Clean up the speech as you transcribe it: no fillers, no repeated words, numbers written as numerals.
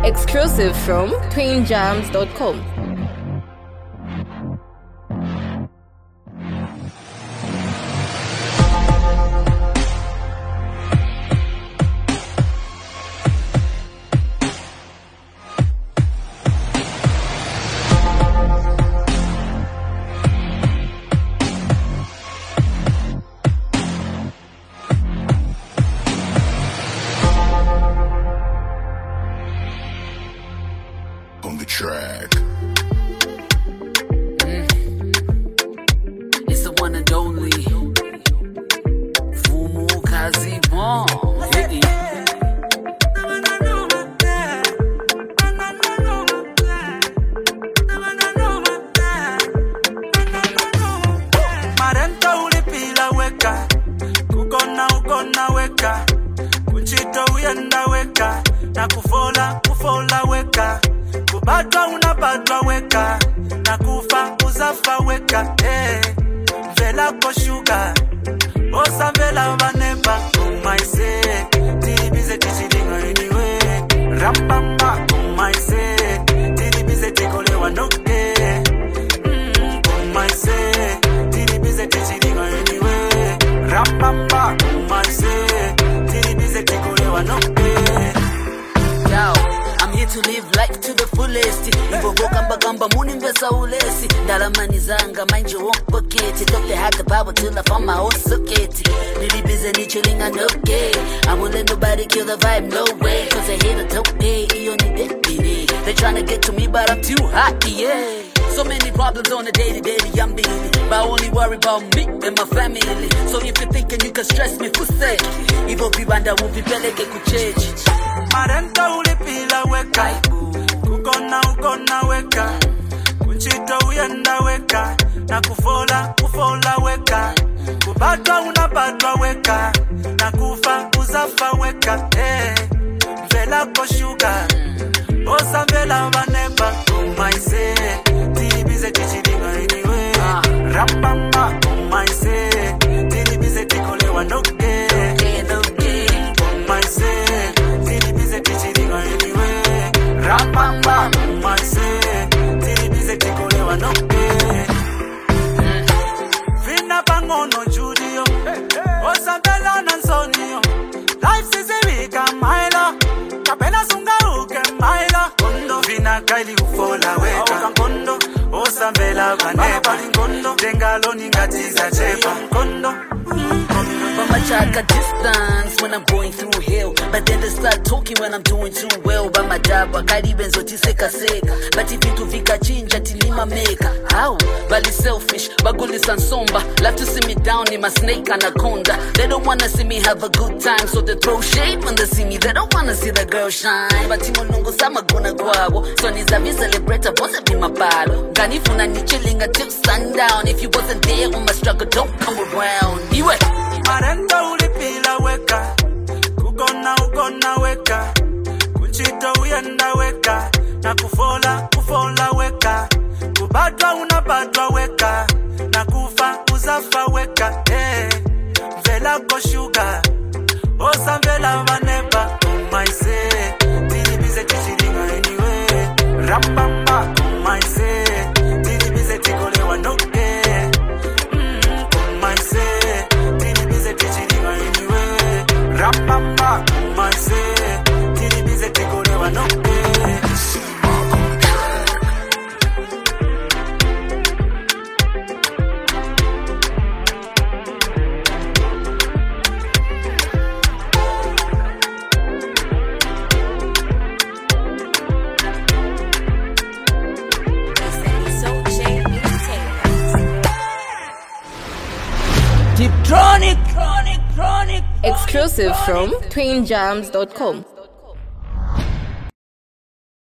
Exclusive from twinjams.com. On the track. It's the one and only Fumu Kazi Bon. Marenta ulipila weka, kukona weka, kunchito uyenda weka, na kufola weka. Kubatwa unapatwa weka, na kufa uzafa weka, vela koshuka, osa vela vanepa, umaise, tilibize tichilinga anyway, rambamba, umaise, tilibize tikolewa noke, umaise, tilibize tichilinga anyway, rambamba, umaise, tilibize tikolewa noke. Yo, I'm here to live life to the fullest. Ibobo gamba muni mbesa ulesi. Dalamani zanga mind your own pocket. Thought they had the power till I found my own socket. Really busy ni chilling and okay. I won't let nobody kill the vibe, no way. Cause I hate a dope day, they tryna get to me but I'm too hot, yeah. So many problems on a daily, I'm daily. But I only worry about me and my family. So if you're thinking you can stress me, for sake, Ivo Bibanda will be peleke kuchechi. Marenta ulipila weka, kukona weka, kunchito uyenda weka, na kufola weka, kubatwa unapatwa weka, na kufa uzafa weka, vela koshuka, osa vela vanepa, umaise, tilibize tichilinga anyway, rambamba, umaise, tilibize tikolewa noke, umaise, tichilinga anyway, rambamba, umaise, tilibize tikolewa noke. Vina pangono judio, osambela nansonio, life is a week a mile, kapena sunga uke mile, kondo vina kaili ufola weka, kondo, osambela vanepa, kondo, dengalo ningatiza chepa, kondo. But my child got distance when I'm going through hell. But then they start talking when I'm doing too well. But my job, wakari benzo tiseka seka. But if you vika chinja tilima meka. How? Bali selfish, baguli sansomba. Love to see me down in my snake anaconda. They don't wanna see me have a good time, so they throw shade when they see me. They don't wanna see the girl shine. But timo nungo sama guna guavo. So nizavi celebrate pose be my balo. Ganifuna ni chilling until sundown. If you wasn't there on my struggle, don't come around. Iwe. Marenta ulipila weka, kukona weka, kunchito uyenda weka, na kufola weka, kubatwa unapatwa weka, na kufa uzafa weka, vela koshuka, osa vela vanepa, umaise, tilibize tichilinga anyway, rambamba, umaise, tilibize tikolewa noke, umaise, tichilinga anyway, rambamba, umaise, tilibize tikolewa noke. Exclusive from twinjams.com.